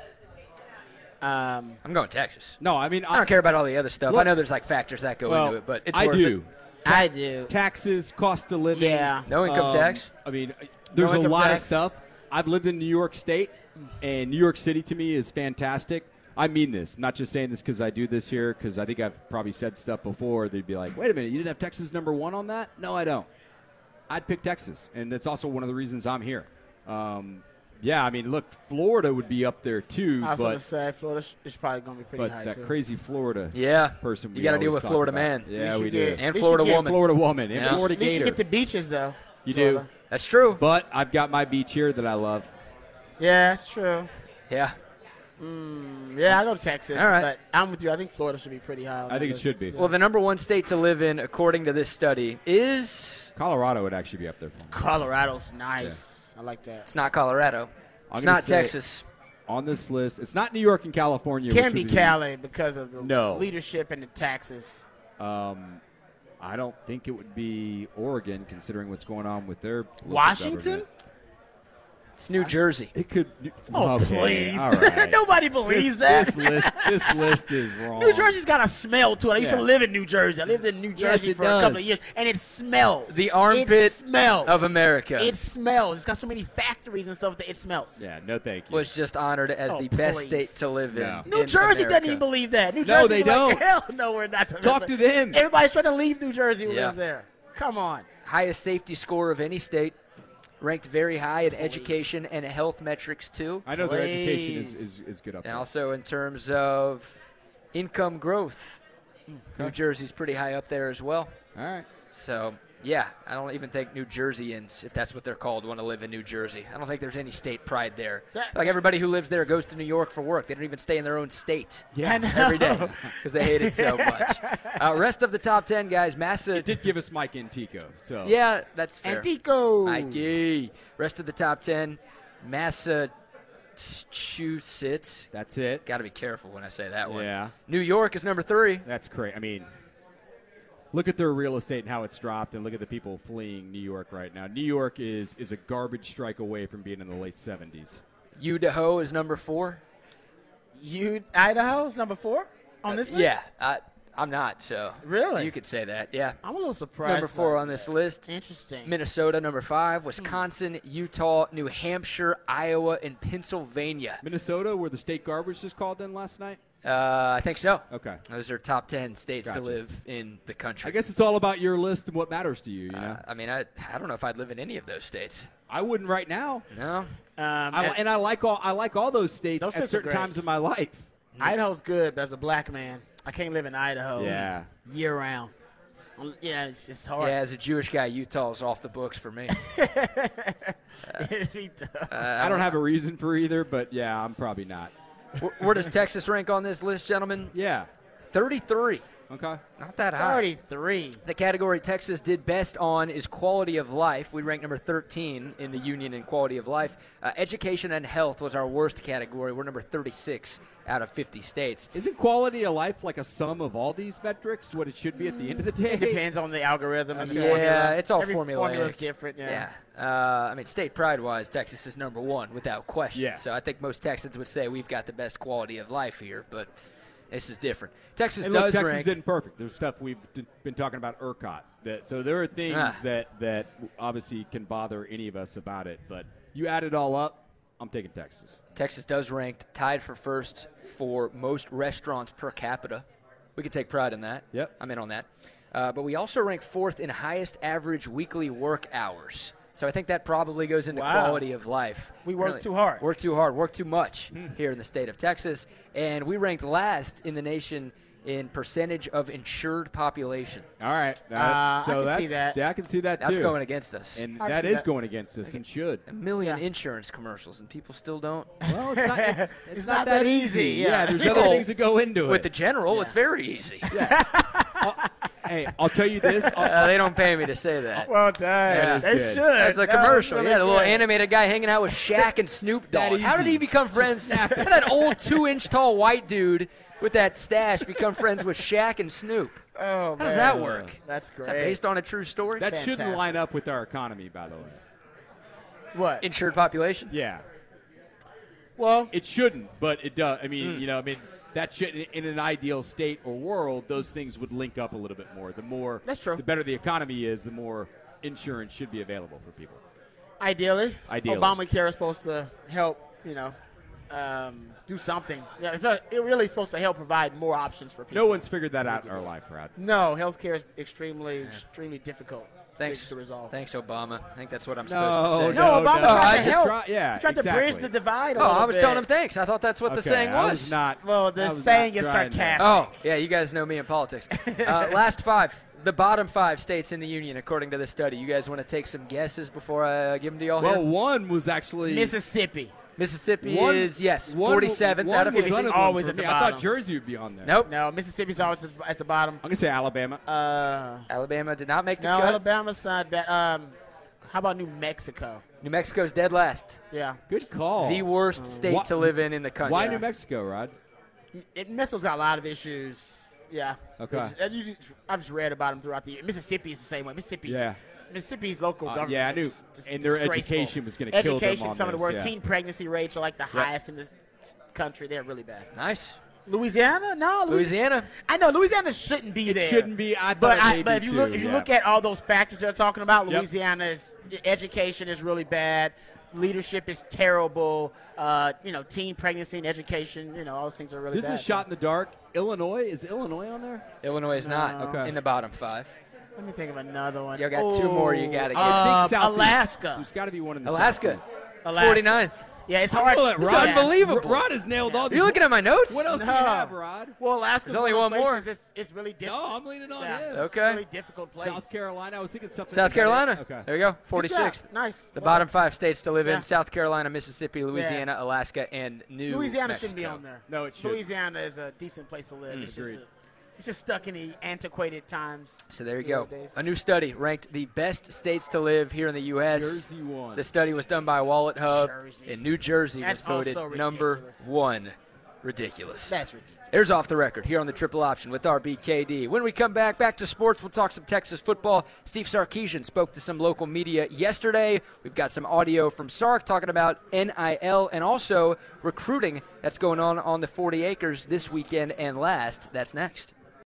I'm going Texas. No, I mean, I don't care about all the other stuff. I know there's like factors that go into it, but it's worth it. I do. Taxes, cost of living. Yeah. No income tax. I mean, there's a income lot tax. of stuff. I've lived in New York State, and New York City to me is fantastic. I mean this. I'm not just saying this because I do this here, because I think I've probably said stuff before. They'd be like, wait a minute, you didn't have Texas number 1 on that? No, I don't. I'd pick Texas, and that's also one of the reasons I'm here. Yeah, I mean, look, Florida would be up there too. I was going to say Florida is probably going to be pretty high, that too. crazy Florida person. You got to deal with Florida man. Yeah, we do. And Florida woman. Florida woman. And Florida At least Gator. you get the beaches, though. You Florida. do. That's true. But I've got my beach here that I love. Yeah, that's true. Yeah. Yeah, I go to Texas. All right. But I'm with you. I think Florida should be pretty high. I think it should be. Well, the number 1 state to live in, according to this study, is Colorado would actually be up there for me. Colorado's nice. I like that. It's not Colorado. It's gonna not say Texas. On this list, it's not New York and California. Can't be Cali because of the leadership and the taxes. I don't think it would be Oregon, considering what's going on with their local Washington? government. It's New Jersey. It could. Oh, okay, please. all right. Nobody believes that. This list is wrong. New Jersey's got a smell to it. I used to live in New Jersey. I lived in New Jersey for a couple of years, and it smells. The armpit of America. It smells. It's got so many factories and stuff that it smells. Yeah, no thank you. Was just honored as the best state to live in. New Jersey doesn't even believe that. New Jersey, no, they don't. Hell no, we're not. Talk to them. Everybody's trying to leave New Jersey who lives there. Come on. Highest safety score of any state. Ranked very high in education and health metrics, too. I know their education is good up there. And also in terms of income growth, New Jersey's pretty high up there as well. All right. So, yeah, I don't even think New Jerseyans, if that's what they're called, want to live in New Jersey. I don't think there's any state pride there. Like everybody who lives there goes to New York for work. They don't even stay in their own state every day because they hate it so much. Rest of the top 10, guys. It did give us Mike Antico. So. Yeah, that's fair. Antico. Mikey. Rest of the top 10, Massachusetts. That's it. Got to be careful when I say that one. Yeah. New York is number 3. That's great. I mean, look at their real estate and how it's dropped, and look at the people fleeing New York right now. New York is a garbage strike away from being in the late 70s. Idaho is number 4. Idaho is number 4 on this list? Yeah, I'm not, so. Really? You could say that, yeah. I'm a little surprised. Number 4 on this list. Interesting. Minnesota, number 5. Wisconsin, Utah, New Hampshire, Iowa, and Pennsylvania. Minnesota, where the state garbage was called in last night? I think so. Okay. Those are top 10 states to live in the country. I guess it's all about your list and what matters to you, you know? I mean, I don't know if I'd live in any of those states. I wouldn't right now. No. And I like all those states at certain times in my life. Idaho's good, but as a black man, I can't live in Idaho year round. Yeah, it's just hard. Yeah, as a Jewish guy, Utah's off the books for me. I don't have a reason for either, but yeah, I'm probably not. Where does Texas rank on this list, gentlemen? Yeah. 33. Okay. Not that high. 33. The category Texas did best on is quality of life. We ranked number 13 in the union in quality of life. Education and health was our worst category. We're number 36 out of 50 states. Isn't quality of life like a sum of all these metrics, what it should be at the end of the day? It depends on the algorithm and the Yeah, formula. it's all Every formulaic. formula's different, yeah. I mean, state pride-wise, Texas is number one without question. Yeah. So I think most Texans would say we've got the best quality of life here, but this is different. Texas And look, does Texas rank. isn't perfect. There's stuff we've been talking about ERCOT. So there are things that obviously can bother any of us about it. But you add it all up, I'm taking Texas. Texas does rank tied for first for most restaurants per capita. We could take pride in that. Yep. I'm in on that. But we also rank fourth in highest average weekly work hours. So I think that probably goes into quality of life. We work too hard. Work too hard. Work too much here in the state of Texas. And we ranked last in the nation in percentage of insured population. All right. so I can see that. Yeah, I can see that, too. That's going against us. And I that see is that. going against us and should. A million insurance commercials, and people still don't. Well, it's not, It's not that easy. Yeah, there's People- other things that go into With it. the general, it's very easy. Hey, I'll tell you this. They don't pay me to say that. Well done. Yeah. They good. should. That's a That was commercial. really Yeah, the little good. animated guy hanging out with Shaq and Snoop Dogg. How did easy. he become friends? How did that old 2-inch tall white dude with that stash become friends with Shaq and Snoop? Oh, How does that man. work? That's Is that great. based on a true story? That shouldn't Fantastic. line up with our economy, by the way. What? Insured population? Yeah. Well, It shouldn't, but it does. I mean, that should, in an ideal state or world, those things would link up a little bit more. The more, That's true. The better the economy is, the more insurance should be available for people. Ideally. Ideally. Obamacare is supposed to help, do something. Yeah, it really is supposed to help provide more options for people. No one's figured that out in our life, Rod. No, healthcare is extremely difficult. Thanks to resolve. Thanks, Obama. I think that's what I'm supposed to say. No, Obama tried to help. Yeah, He tried exactly. to bridge the divide a Oh, little I was bit. telling him thanks. I thought that's what the Okay, saying I was. not. Well, I the was saying not is trying that. sarcastic. Oh, yeah, you guys know me in politics. Last five. The bottom 5 states in the union, according to this study. You guys want to take some guesses before I give them to y'all Well, here? one was actually Mississippi. Mississippi one- is, yes, one- 47th one out of was 50. one of them Always for at the me. I bottom. thought Jersey would be on there. Nope. No, Mississippi's always at the bottom. I'm gonna say Alabama. Alabama did not make the No, cut. Alabama's not bad. How about New Mexico? New Mexico's dead last. Yeah. Good call. The worst state Why- to live in the country. Why New Mexico, Rod? Mexico's got a lot of issues. Yeah. Okay. I've just read about them throughout the year. Mississippi is the same way. Mississippi's local government. yeah, I knew. And their education was gonna kill them Education, on some of the this, worst. yeah. Teen pregnancy rates are like the highest in the country. They're really bad. Nice. Louisiana? No, Louisiana. I know Louisiana shouldn't be there. Shouldn't be. I But thought it may if be you too, look, if you yeah. look at all those factors they're talking about, Yep. Louisiana's education is really bad. Leadership is terrible. Teen pregnancy and education. All those things are really This bad. is shot in the dark. Illinois, is Illinois on there? Illinois is not Okay. in the bottom 5. Let me think of another one. You got 2 more you got to get. I think Southeast. Alaska. There's got to be one in the Alaska. Southeast. 49th. Yeah, it's hard. It's unbelievable. Rod has nailed all Are these. you looking at my notes? What else do you have, Rod? Well, Alaska's There's only one of those one more. places It's really difficult. No, I'm leaning on Yeah. him. Okay. It's a really difficult place. South Carolina. I was thinking something. South Carolina. Okay. There you go. Good 46th. job. Nice. The bottom 5 states to live Yeah. in: South Carolina, Mississippi, Louisiana, Alaska, and New Louisiana Mexico. shouldn't be on there. No, it should. Louisiana is a decent place to live. It's just stuck in the antiquated times. So there you go. Nowadays. A new study ranked the best states to live here in the U.S. Jersey won. The study was done by Wallet Hub, Jersey. and New Jersey That's was voted also number ridiculous. 1. Ridiculous. That's ridiculous. There's Off the Record here on the Triple Option with RBKD. When we come back to sports, we'll talk some Texas football. Steve Sarkisian spoke to some local media yesterday. We've got some audio from Sark talking about NIL and also recruiting that's going on the 40 acres this weekend and last. That's next.